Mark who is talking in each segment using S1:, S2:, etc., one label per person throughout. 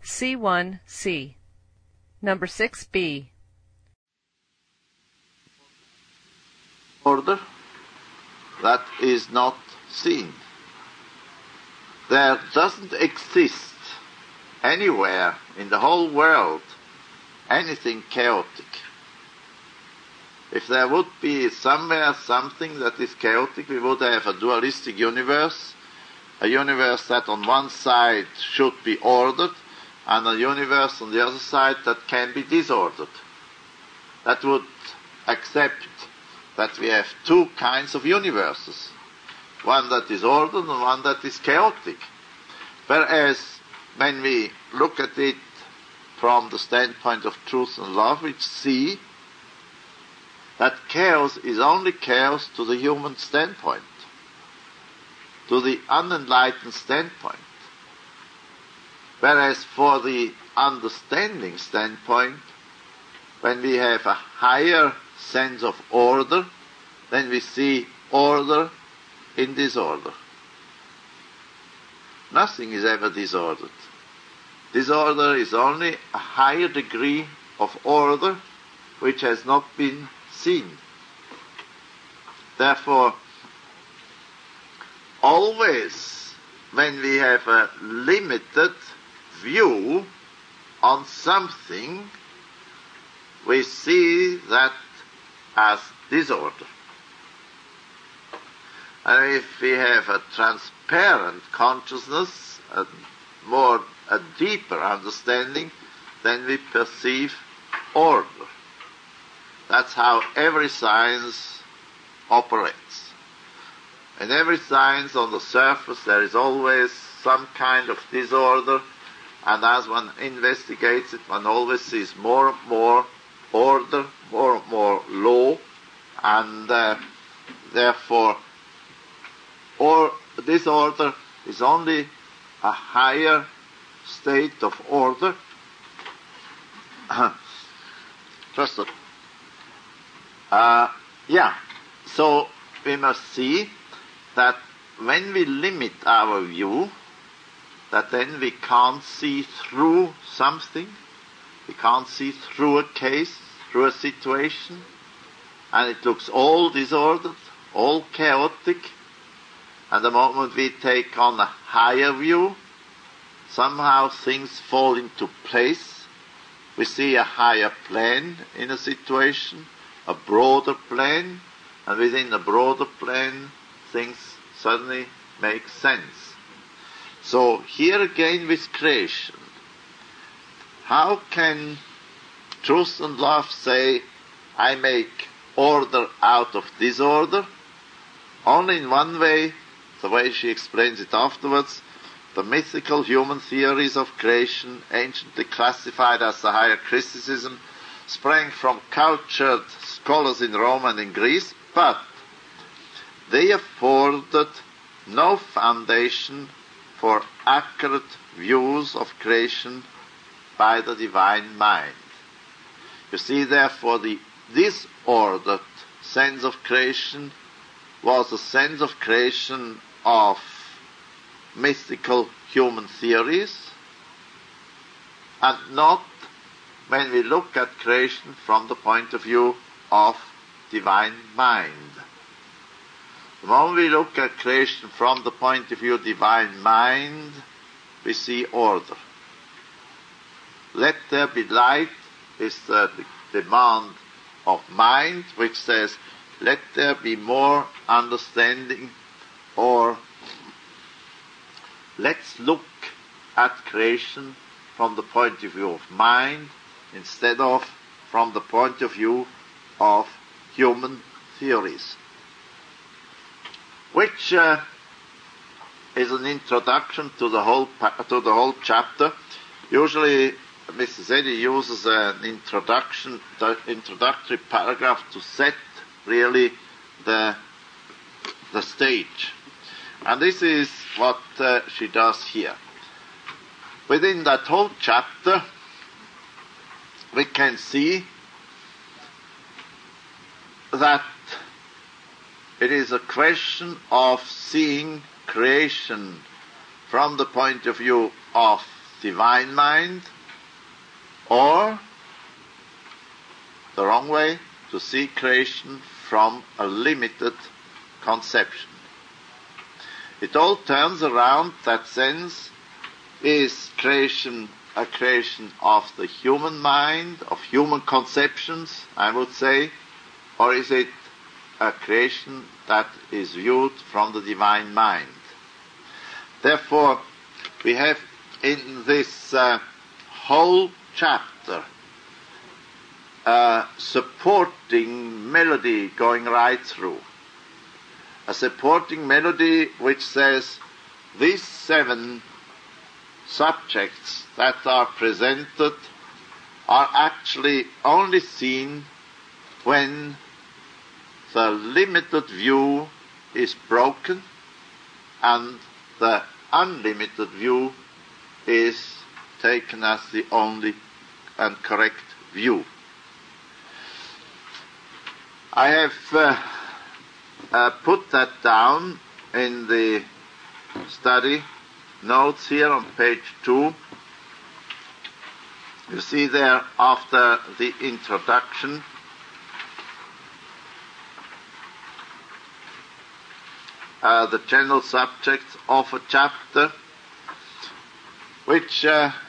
S1: C1C. Number 6B.
S2: Order that is not seen. There doesn't exist anywhere in the whole world anything chaotic. If there would be somewhere something that is chaotic, we would have a dualistic universe, a universe that on one side should be ordered, and a universe on the other side that can be disordered. That would accept that we have two kinds of universes, one that is ordered and one that is chaotic. Whereas when we look at it from the standpoint of truth and love, we see that chaos is only chaos to the human standpoint, to the unenlightened standpoint. Whereas for the understanding standpoint, when we have a higher sense of order, then we see order in disorder. Nothing is ever disordered. Disorder is only a higher degree of order which has not been seen. Therefore, always when we have a limited view on something, we see that as disorder. And if we have a transparent consciousness, a deeper understanding, then we perceive order. That's how every science operates. In every science on the surface there is always some kind of disorder, and as one investigates it, one always sees more and more order, more and more law, and therefore disorder is only a higher state of order. So we must see that when we limit our view, that then we can't see through something, we can't see through a case, through a situation, and it looks all disordered, all chaotic, and the moment we take on a higher view, somehow things fall into place. We see a higher plane in a situation, a broader plane, and within the broader plane, things suddenly make sense. So here again with creation, how can truth and love say, I make order out of disorder? Only in one way, the way she explains it afterwards. The mythical human theories of creation, anciently classified as the higher Christicism, sprang from cultured scholars in Rome and in Greece, but they afforded no foundation for accurate views of creation by the divine mind. You see, therefore, the disordered sense of creation was a sense of creation of mystical human theories, and not when we look at creation from the point of view of divine mind. The moment we look at creation from the point of view of divine mind, we see order. Let there be light is the demand of mind, which says, let there be more understanding, or let's look at creation from the point of view of mind instead of from the point of view of human theories, which is an introduction to the whole chapter. Usually, Mrs. Eddy uses an introductory paragraph to set really the stage, and this is what she does here. Within that whole chapter, we can see that it is a question of seeing creation from the point of view of divine mind, or the wrong way, to see creation from a limited conception. It all turns around that sense. Is creation a creation of the human mind, of human conceptions, I would say, or is it a creation that is viewed from the divine mind? Therefore, we have in this whole chapter a supporting melody going right through. A supporting melody which says these 7 subjects that are presented are actually only seen when the limited view is broken and the unlimited view is taken as the only and correct view. I have put that down in the study notes here on page 2. You see there, after the introduction, the general subject of a chapter, which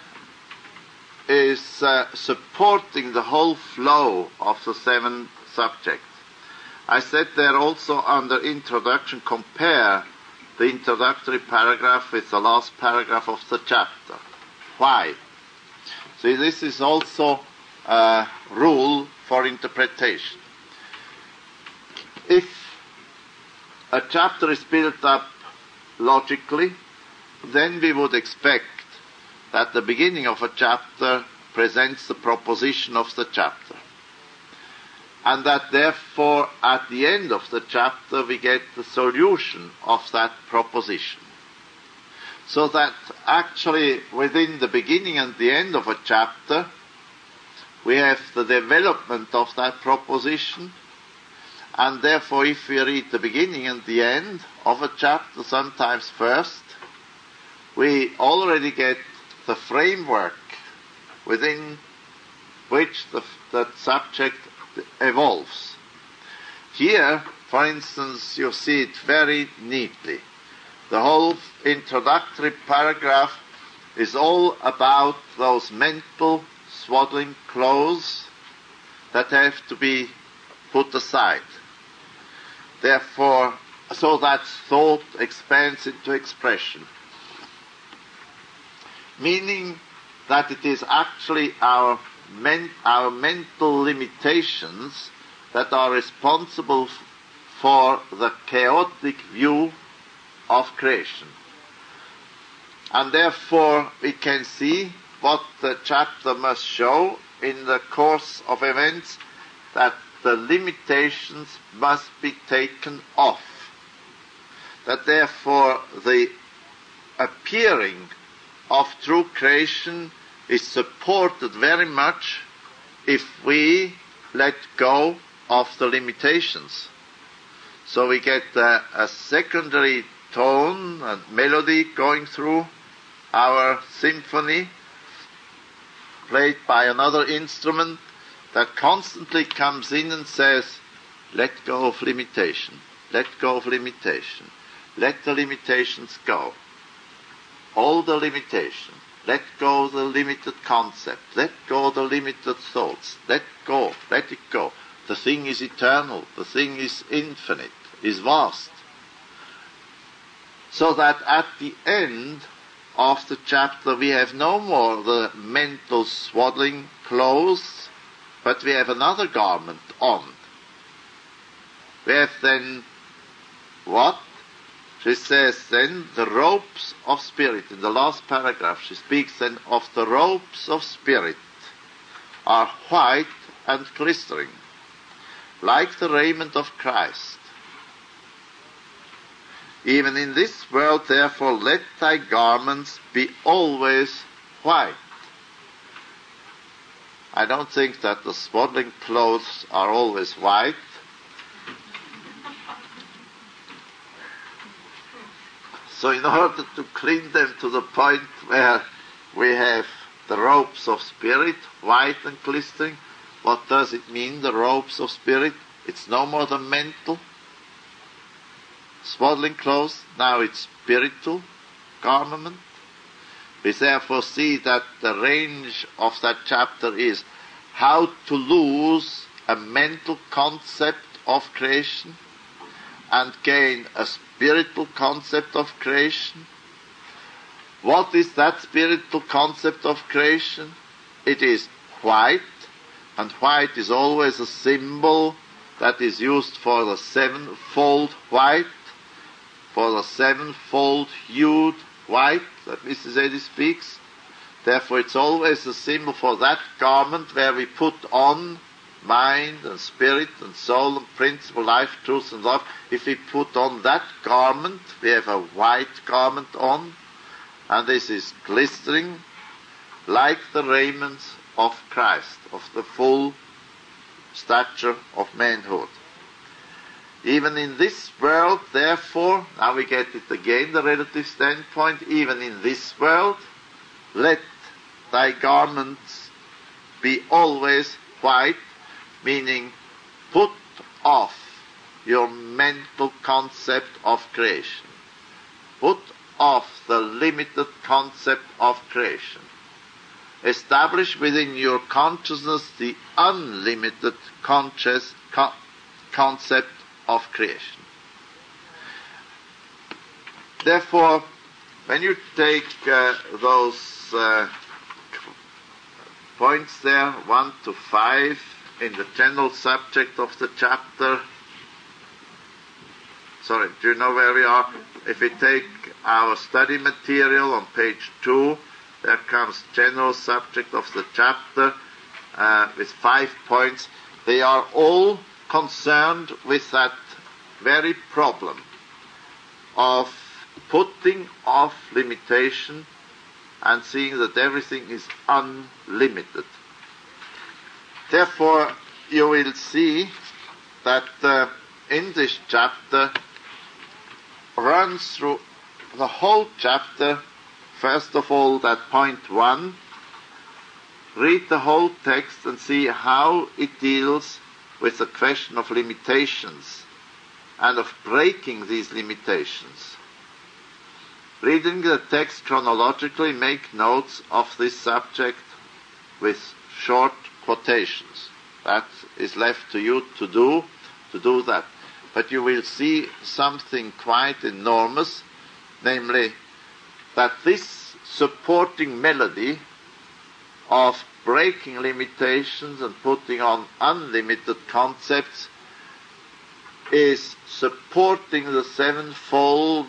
S2: is supporting the whole flow of the 7 subjects. I said there also under introduction, compare the introductory paragraph with the last paragraph of the chapter. Why? See, this is also a rule for interpretation. If a chapter is built up logically, then we would expect that the beginning of a chapter presents the proposition of the chapter, and that therefore at the end of the chapter we get the solution of that proposition. So that actually within the beginning and the end of a chapter we have the development of that proposition, and therefore if we read the beginning and the end of a chapter, sometimes first, we already get the framework within which the subject evolves. Here, for instance, you see it very neatly. The whole introductory paragraph is all about those mental swaddling clothes that have to be put aside. Therefore, so that thought expands into expression. Meaning that it is actually our mental limitations that are responsible for the chaotic view of creation. And therefore we can see what the chapter must show in the course of events, that the limitations must be taken off. That therefore the appearing of true creation is supported very much if we let go of the limitations. So we get a secondary tone and melody going through our symphony, played by another instrument, that constantly comes in and says, let go of limitation, let go of limitation, let the limitations go. All the limitation. Let go the limited concept. Let go the limited thoughts. Let go. Let it go. The thing is eternal. The thing is infinite, is vast. So that at the end of the chapter we have no more the mental swaddling clothes, but we have another garment on. We have then what? She says then the ropes of spirit. In the last paragraph she speaks then of the ropes of spirit are white and glistering, like the raiment of Christ. Even in this world, therefore, let thy garments be always white. I don't think that the swaddling clothes are always white. So in order to clean them to the point where we have the robes of spirit, white and glistening. What does it mean, the robes of spirit? It's no more the mental swaddling clothes, now it's spiritual garment. We therefore see that the range of that chapter is how to lose a mental concept of creation and gain a spiritual concept of creation. What is that spiritual concept of creation? It is white, and white is always a symbol that is used for the sevenfold white, for the sevenfold hued white that Mrs. Eddy speaks. Therefore it's always a symbol for that garment where we put on mind and spirit and soul and principle, life, truth and love. If we put on that garment, we have a white garment on, and this is glistening like the raiment of Christ, of the full stature of manhood. Even in this world, therefore, now we get it again, the relative standpoint, even in this world, let thy garments be always white, meaning put off your mental concept of creation. Put off the limited concept of creation. Establish within your consciousness the unlimited concept of creation. Therefore, when you take those points there, 1 to 5, in the general subject of the chapter, do you know where we are? If we take our study material on page 2, there comes general subject of the chapter with 5 points. They are all concerned with that very problem of putting off limitation and seeing that everything is unlimited. Therefore, you will see that in this chapter runs through the whole chapter. First of all, that point 1, read the whole text and see how it deals with the question of limitations and of breaking these limitations. Reading the text chronologically, make notes of this subject with short quotations. That is left to you to do that. But you will see something quite enormous, namely that this supporting melody of breaking limitations and putting on unlimited concepts is supporting the sevenfold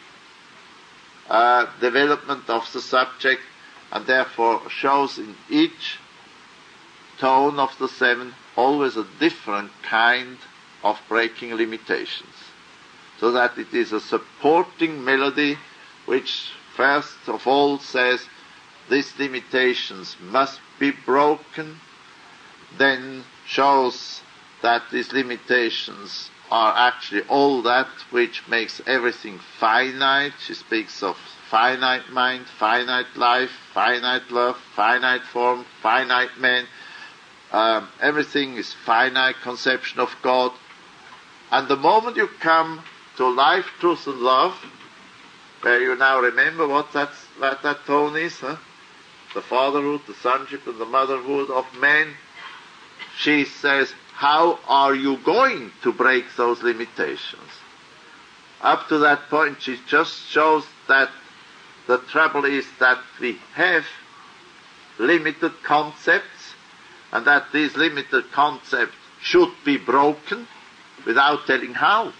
S2: development of the subject, and therefore shows in each tone of the seven always a different kind of breaking limitations, so that it is a supporting melody which first of all says these limitations must be broken, then shows that these limitations are actually all that which makes everything finite. She speaks of finite mind, finite life, finite love, finite form, finite man. Everything is finite conception of God. And the moment you come to life, truth and love, where you now remember what that tone is, the fatherhood, the sonship and the motherhood of man, she says, how are you going to break those limitations? Up to that point, she just shows that the trouble is that we have limited concepts, and that these limited concepts should be broken without telling how.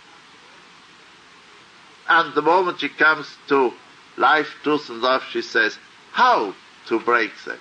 S2: And the moment she comes to life, truth and love, she says, how to break them.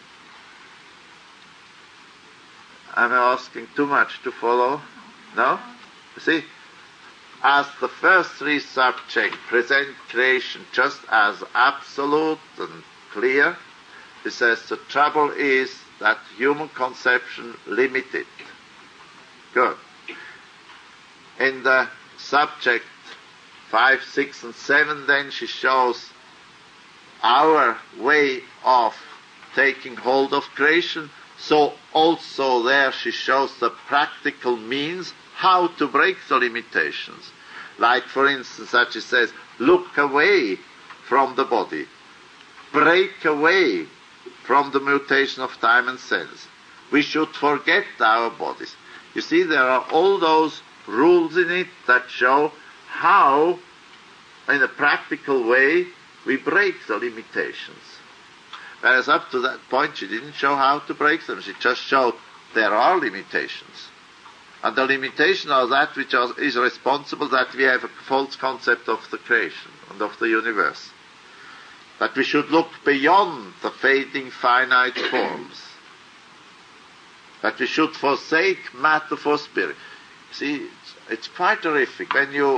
S2: Am I asking too much to follow? No? You see, as the first three subjects present creation just as absolute and clear, he says the trouble is that human conception limited. Good. In the subject 5, 6, and 7, then she shows our way of taking hold of creation, so also there she shows the practical means how to break the limitations. Like, for instance, that she says, look away from the body, break away from the mutation of time and sense. We should forget our bodies. You see, there are all those rules in it that show how, in a practical way, we break the limitations. Whereas up to that point, she didn't show how to break them. She just showed there are limitations. And the limitation are that which is responsible that we have a false concept of the creation and of the universe. That we should look beyond the fading finite forms. That we should forsake matter for spirit. See, it's quite terrific when you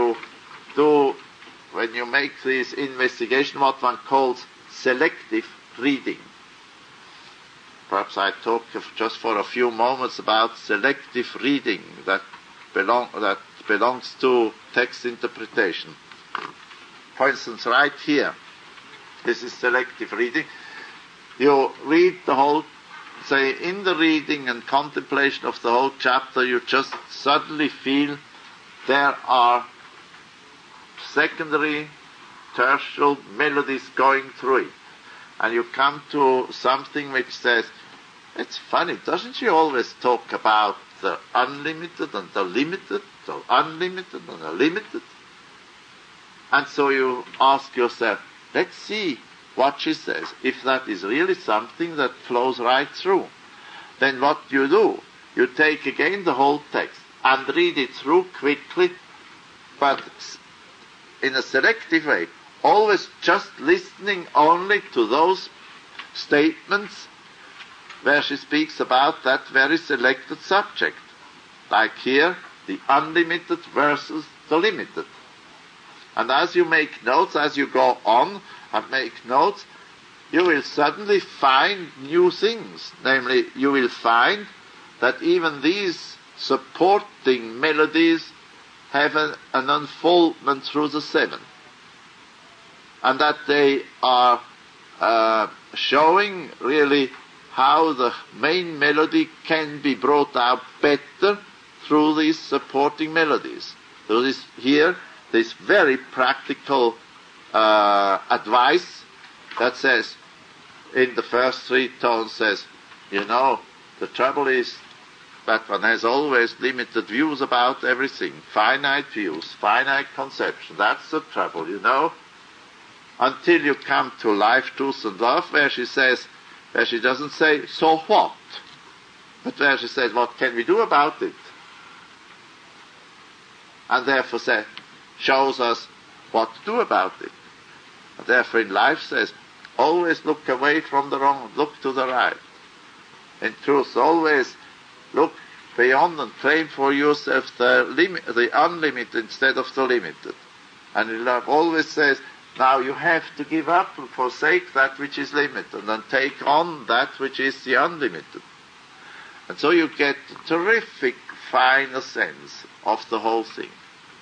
S2: make this investigation, what one calls selective reading. Perhaps I talk just for a few moments about selective reading that belongs to text interpretation. For instance, right here, this is selective reading. You read the whole, say, in the reading and contemplation of the whole chapter, you just suddenly feel there are secondary, tertiary melodies going through it. And you come to something which says, it's funny, doesn't she always talk about the unlimited and the limited, the unlimited and the limited? And so you ask yourself, let's see what she says. If that is really something that flows right through, then what do? You take again the whole text and read it through quickly, but in a selective way, always just listening only to those statements where she speaks about that very selected subject. Like here, the unlimited versus the limited. And as you make notes, as you go on and make notes, you will suddenly find new things. Namely, you will find that even these supporting melodies have an unfoldment through the seven. And that they are showing really how the main melody can be brought out better through these supporting melodies. So this very practical advice that says, in the first three tones says, the trouble is that one has always limited views about everything, finite views, finite conception. That's the trouble, until you come to life, truth, and love, where she doesn't say, so what? But where she says, what can we do about it? And therefore shows us what to do about it. And therefore in life says, always look away from the wrong, look to the right. In truth, always look beyond and claim for yourself the unlimited instead of the limited. And in love always says, now you have to give up and forsake that which is limited and take on that which is the unlimited. And so you get a terrific, finer sense of the whole thing.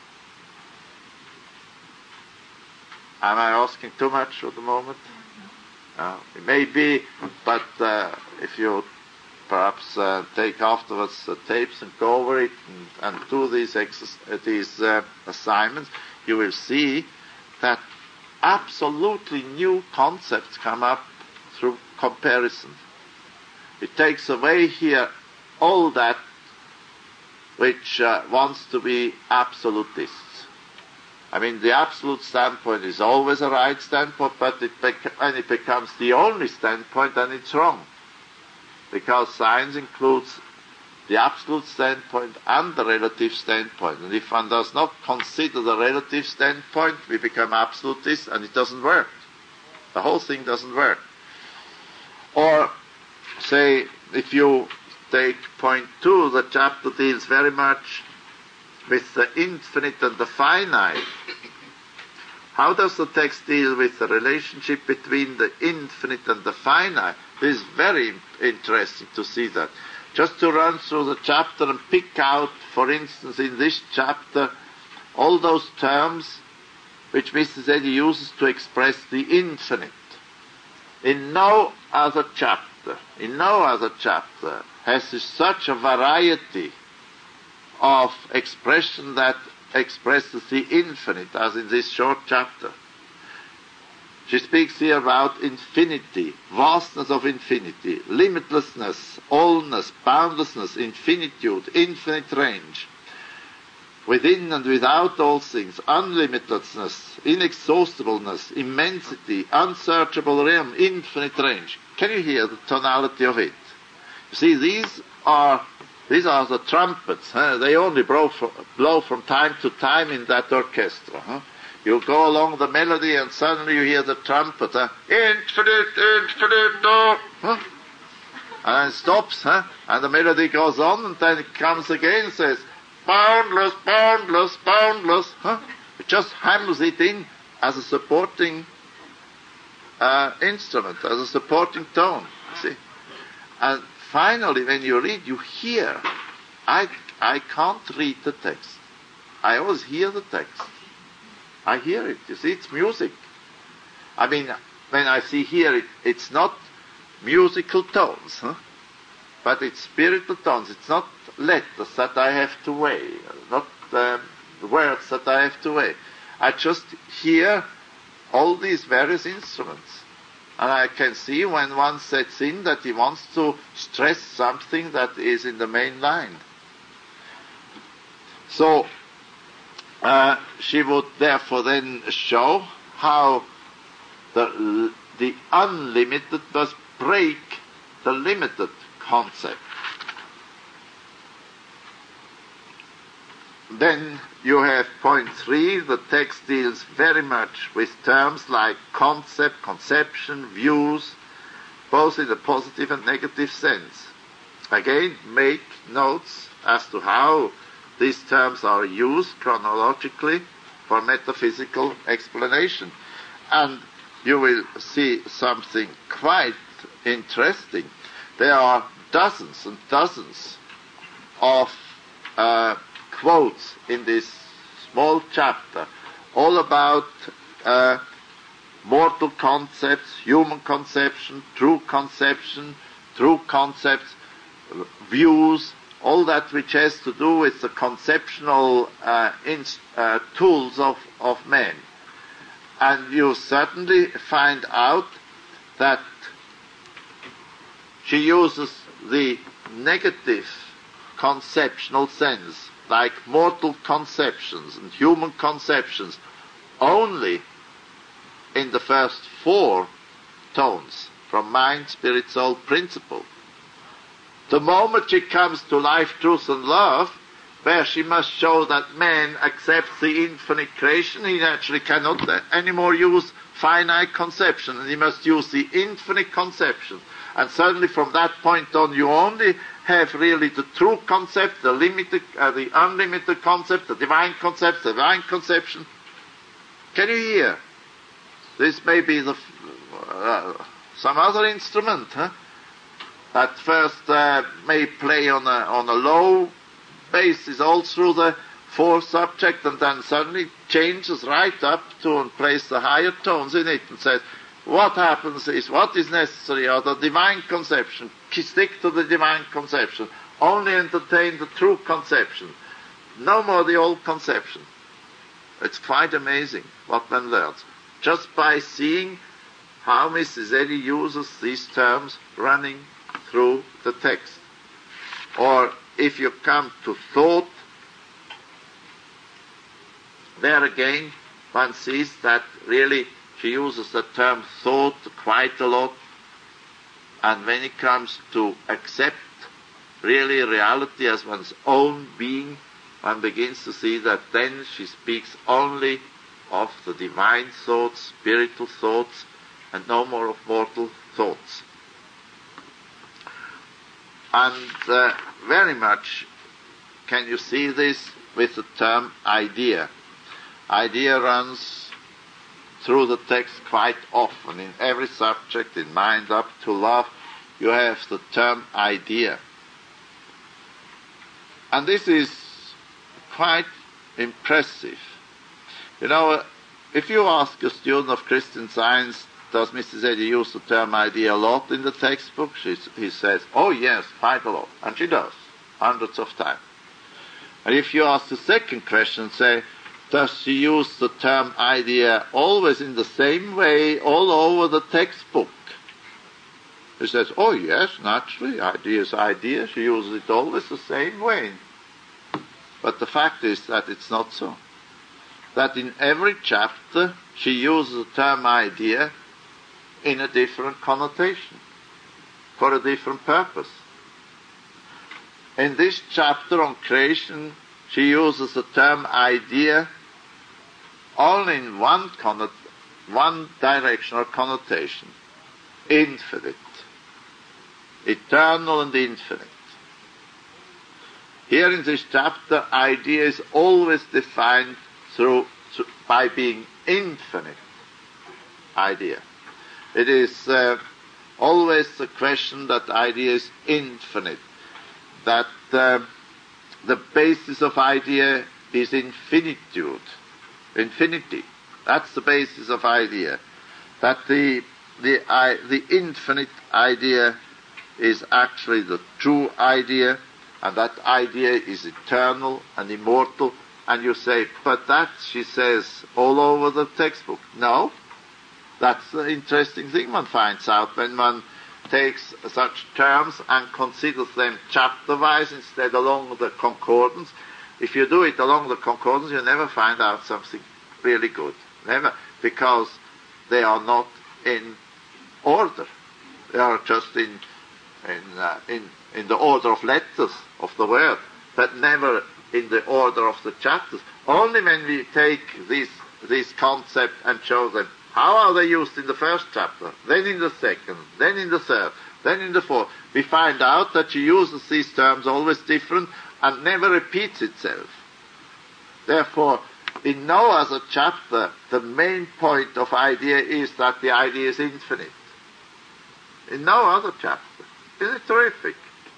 S2: Am I asking too much at the moment? It may be, but if you perhaps take afterwards the tapes and go over it and do these assignments, you will see that absolutely new concepts come up through comparison. It takes away here all that which wants to be absolutists. I mean, the absolute standpoint is always a right standpoint, but when it becomes the only standpoint, then it's wrong. Because science includes the absolute standpoint and the relative standpoint. And if one does not consider the relative standpoint, we become absolutists, and it doesn't work. The whole thing doesn't work. Or, say, if you take point 2, the chapter deals very much with the infinite and the finite. How does the text deal with the relationship between the infinite and the finite? It is very interesting to see that. Just to run through the chapter and pick out, for instance, in this chapter, all those terms which Mrs. Eddy uses to express the infinite. In no other chapter has such a variety of expression that expresses the infinite as in this short chapter. She speaks here about infinity, vastness of infinity, limitlessness, allness, boundlessness, infinitude, infinite range, within and without all things, unlimitedness, inexhaustibleness, immensity, unsearchable realm, infinite range. Can you hear the tonality of it? You see, these are the trumpets. They only blow from time to time in that orchestra. You go along the melody and suddenly you hear the trumpet. Infinite, infinite, no. And it stops, and the melody goes on, and then it comes again and says, boundless, boundless, boundless. It just hammers it in as a supporting instrument, as a supporting tone. See? And finally, when you read, you hear. I can't read the text. I always hear the text. I hear it. You see, it's music. I mean, when I hear it, it's not musical tones, but it's spiritual tones. It's not letters that I have to weigh, not words that I have to weigh. I just hear all these various instruments. And I can see when one sets in that he wants to stress something that is in the main line. So, she would therefore then show how the unlimited must break the limited concept. Then you have point 3, the text deals very much with terms like concept, conception, views, both in a positive and negative sense. Again, make notes as to how these terms are used chronologically for metaphysical explanation. And you will see something quite interesting. There are dozens and dozens of quotes in this small chapter, all about mortal concepts, human conception, true concepts, views, all that which has to do with the conceptual tools of man. And you certainly find out that she uses the negative conceptual sense, like mortal conceptions and human conceptions, only in the first 4 tones, from mind, spirit, soul, principle. The moment she comes to life, truth, and love, where she must show that man accepts the infinite creation, he actually cannot anymore use finite conception, and he must use the infinite conception. And suddenly from that point on, you only have really the true concept, the limited, the unlimited concept, the divine concept, the divine conception. Can you hear? This may be some other instrument, that first may play on a low basis all through the 4 subject, and then suddenly changes right up to and plays the higher tones in it and says, what happens is what is necessary, or the divine conception. Stick to the divine conception. Only entertain the true conception. No more the old conception. It's quite amazing what one learns, just by seeing how Mrs. Eddy uses these terms running through the text. Or if you come to thought, there again one sees that really she uses the term thought quite a lot. And when it comes to accept really reality as one's own being, one begins to see that then she speaks only of the divine thoughts, spiritual thoughts, and no more of mortal thoughts. And very much can you see this with the term idea. Idea runs through the text quite often. In every subject, in mind up to love, you have the term idea. And this is quite impressive. You know, if you ask a student of Christian Science, does Mrs. Eddy use the term idea a lot in the textbook? He says, oh yes, quite a lot. And she does, hundreds of times. And if you ask the second question, say, does she use the term idea always in the same way all over the textbook? He says, oh yes, naturally, idea is idea. She uses it always the same way. But the fact is that it's not so. That in every chapter she uses the term idea in a different connotation, for a different purpose. In this chapter on creation, she uses the term idea only in one direction or connotation, infinite, eternal and infinite. Here in this chapter, idea is always defined by being infinite idea. It is always the question that idea is infinite, that the basis of idea is infinitude, infinity. That's the basis of idea. That the infinite idea is actually the true idea, and that idea is eternal and immortal. And you say, but that, she says, all over the textbook. No, that's the interesting thing one finds out when one takes such terms and considers them chapter-wise instead along the concordance. If you do it along the concordance, you never find out something really good. Never, because they are not in order. They are just in the order of letters of the word, but never in the order of the chapters. Only when we take this concept and show them how are they used in the first chapter, then in the second, then in the third, then in the fourth, we find out that she uses these terms always different and never repeats itself. Therefore, in no other chapter, the main point of idea is that the idea is infinite. In no other chapter. Isn't it terrific?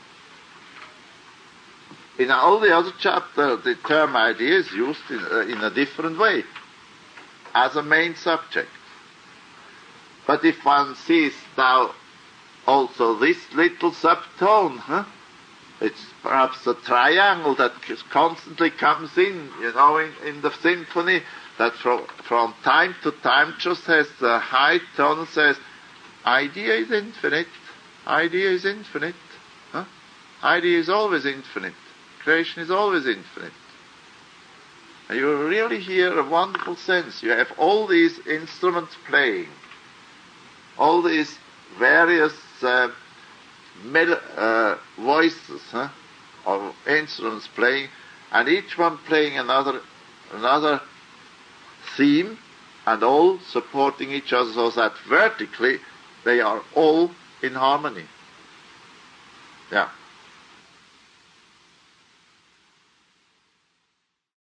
S2: In all the other chapters, the term idea is used in a different way, as a main subject. But if one sees now also this little subtone, it's perhaps a triangle that constantly comes in the symphony, that from time to time just has the high tone, says, idea is infinite, idea is infinite, idea is always infinite. Creation is always infinite. And you really hear a wonderful sense. You have all these instruments playing, all these various voices of instruments playing, and each one playing another theme, and all supporting each other, so that vertically they are all in harmony. Yeah.